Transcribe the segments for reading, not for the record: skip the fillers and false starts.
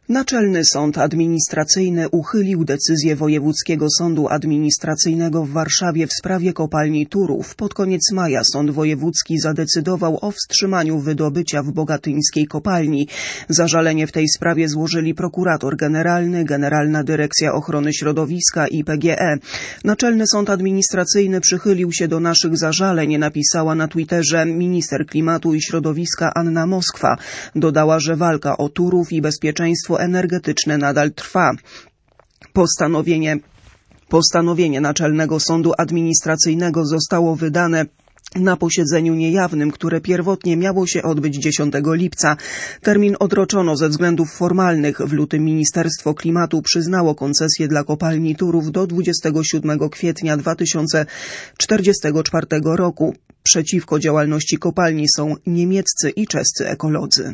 Naczelny Sąd Administracyjny uchylił decyzję Wojewódzkiego Sądu Administracyjnego w Warszawie w sprawie kopalni Turów. Pod koniec maja Sąd Wojewódzki zadecydował o wstrzymaniu wydobycia w bogatyńskiej kopalni. Zażalenie w tej sprawie złożyli prokurator generalny, Generalna Dyrekcja Ochrony Środowiska i PGE. Naczelny Sąd Administracyjny przychylił się do naszych zażaleń, napisała na Twitterze minister klimatu i środowiska Anna Moskwa. Dodała, że walka o Turów i bezpieczeństwo energetyczne nadal trwa. Postanowienie Naczelnego Sądu Administracyjnego zostało wydane na posiedzeniu niejawnym, które pierwotnie miało się odbyć 10 lipca. Termin odroczono ze względów formalnych. W lutym Ministerstwo Klimatu przyznało koncesję dla kopalni Turów do 27 kwietnia 2044 roku. Przeciwko działalności kopalni są niemieccy i czescy ekolodzy.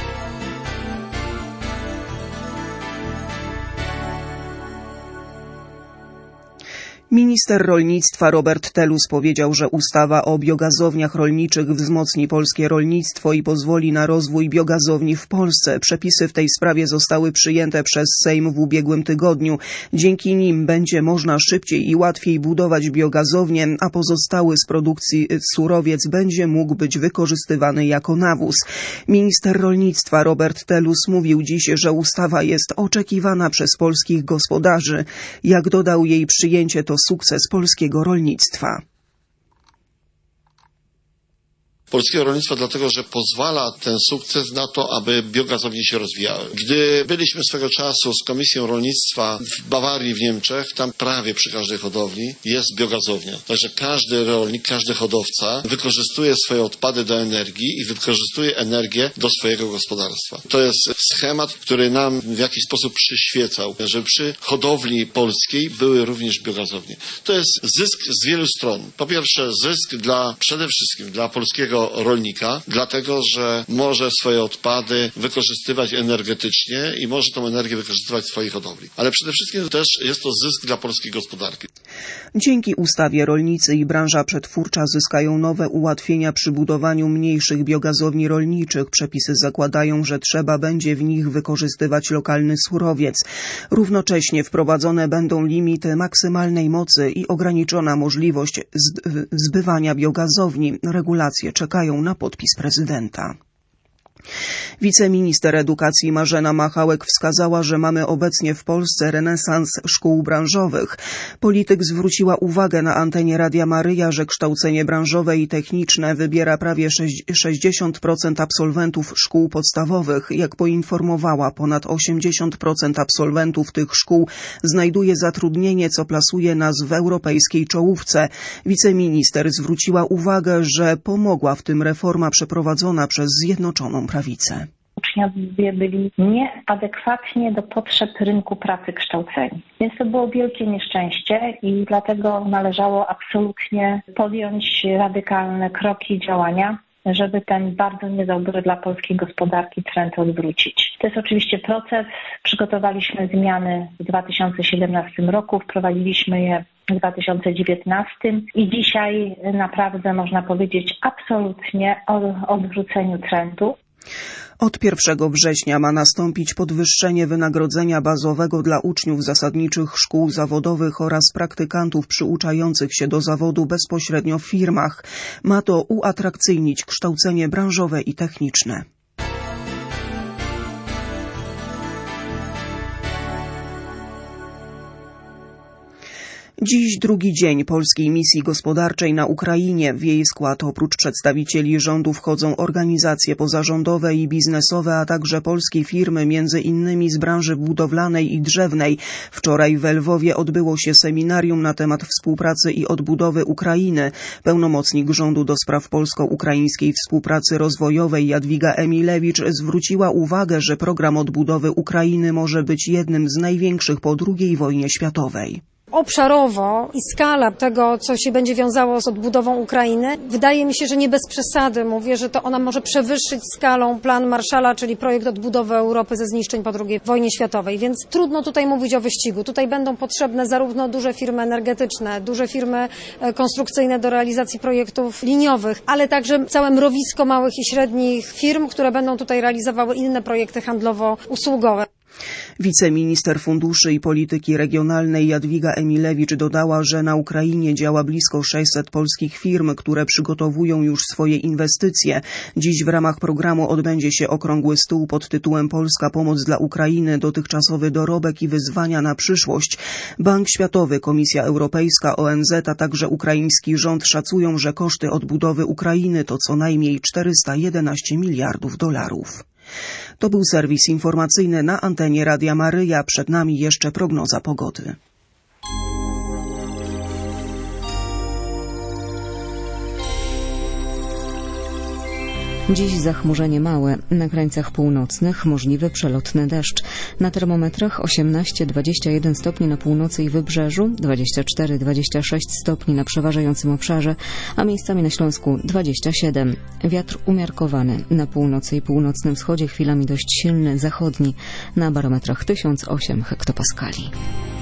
Minister rolnictwa Robert Telus powiedział, że ustawa o biogazowniach rolniczych wzmocni polskie rolnictwo i pozwoli na rozwój biogazowni w Polsce. Przepisy w tej sprawie zostały przyjęte przez Sejm w ubiegłym tygodniu. Dzięki nim będzie można szybciej i łatwiej budować biogazownię, a pozostały z produkcji surowiec będzie mógł być wykorzystywany jako nawóz. Minister rolnictwa Robert Telus mówił dziś, że ustawa jest oczekiwana przez polskich gospodarzy. Jak dodał, jej przyjęcie to sukces polskiego rolnictwa. Polskiego rolnictwa dlatego, że pozwala ten sukces na to, aby biogazownie się rozwijały. Gdy byliśmy swego czasu z Komisją Rolnictwa w Bawarii w Niemczech, tam prawie przy każdej hodowli jest biogazownia. Także każdy rolnik, każdy hodowca wykorzystuje swoje odpady do energii i wykorzystuje energię do swojego gospodarstwa. To jest schemat, który nam w jakiś sposób przyświecał, że przy hodowli polskiej były również biogazownie. To jest zysk z wielu stron. Po pierwsze zysk przede wszystkim dla polskiego rolnika, dlatego, że może swoje odpady wykorzystywać energetycznie i może tą energię wykorzystywać w swojej hodowli. Ale przede wszystkim też jest to zysk dla polskiej gospodarki. Dzięki ustawie rolnicy i branża przetwórcza zyskają nowe ułatwienia przy budowaniu mniejszych biogazowni rolniczych. Przepisy zakładają, że trzeba będzie w nich wykorzystywać lokalny surowiec. Równocześnie wprowadzone będą limity maksymalnej mocy i ograniczona możliwość zbywania biogazowni. Regulacje czekają na podpis prezydenta. Wiceminister edukacji Marzena Machałek wskazała, że mamy obecnie w Polsce renesans szkół branżowych. Polityk zwróciła uwagę na antenie Radia Maryja, że kształcenie branżowe i techniczne wybiera prawie 60% absolwentów szkół podstawowych. Jak poinformowała, ponad 80% absolwentów tych szkół znajduje zatrudnienie, co plasuje nas w europejskiej czołówce. Wiceminister zwróciła uwagę, że pomogła w tym reforma przeprowadzona przez Zjednoczoną Prawicę. Uczniowie byli nieadekwatnie do potrzeb rynku pracy kształceni. Więc to było wielkie nieszczęście i dlatego należało absolutnie podjąć radykalne kroki i działania, żeby ten bardzo niedobry dla polskiej gospodarki trend odwrócić. To jest oczywiście proces. Przygotowaliśmy zmiany w 2017 roku, wprowadziliśmy je w 2019 i dzisiaj naprawdę można powiedzieć absolutnie o odwróceniu trendu. Od 1 września ma nastąpić podwyższenie wynagrodzenia bazowego dla uczniów zasadniczych szkół zawodowych oraz praktykantów przyuczających się do zawodu bezpośrednio w firmach. Ma to uatrakcyjnić kształcenie branżowe i techniczne. Dziś drugi dzień polskiej misji gospodarczej na Ukrainie. W jej skład oprócz przedstawicieli rządu wchodzą organizacje pozarządowe i biznesowe, a także polskie firmy, między innymi z branży budowlanej i drzewnej. Wczoraj w Lwowie odbyło się seminarium na temat współpracy i odbudowy Ukrainy. Pełnomocnik rządu do spraw polsko-ukraińskiej współpracy rozwojowej Jadwiga Emilewicz zwróciła uwagę, że program odbudowy Ukrainy może być jednym z największych po II wojnie światowej. Obszarowo i skala tego, co się będzie wiązało z odbudową Ukrainy, wydaje mi się, że nie bez przesady mówię, że to ona może przewyższyć skalą plan Marshalla, czyli projekt odbudowy Europy ze zniszczeń po II wojnie światowej, więc trudno tutaj mówić o wyścigu. Tutaj będą potrzebne zarówno duże firmy energetyczne, duże firmy konstrukcyjne do realizacji projektów liniowych, ale także całe mrowisko małych i średnich firm, które będą tutaj realizowały inne projekty handlowo-usługowe. Wiceminister Funduszy i Polityki Regionalnej Jadwiga Emilewicz dodała, że na Ukrainie działa blisko 600 polskich firm, które przygotowują już swoje inwestycje. Dziś w ramach programu odbędzie się okrągły stół pod tytułem Polska pomoc dla Ukrainy, dotychczasowy dorobek i wyzwania na przyszłość. Bank Światowy, Komisja Europejska, ONZ, a także ukraiński rząd szacują, że koszty odbudowy Ukrainy to co najmniej 411 miliardów dolarów. To był serwis informacyjny na antenie Radia Maryja. Przed nami jeszcze prognoza pogody. Dziś zachmurzenie małe, na krańcach północnych możliwy przelotny deszcz. Na termometrach 18-21 stopni na północy i wybrzeżu, 24-26 stopni na przeważającym obszarze, a miejscami na Śląsku 27. Wiatr umiarkowany, na północy i północnym wschodzie chwilami dość silny, zachodni, na barometrach 1008 hektopaskali.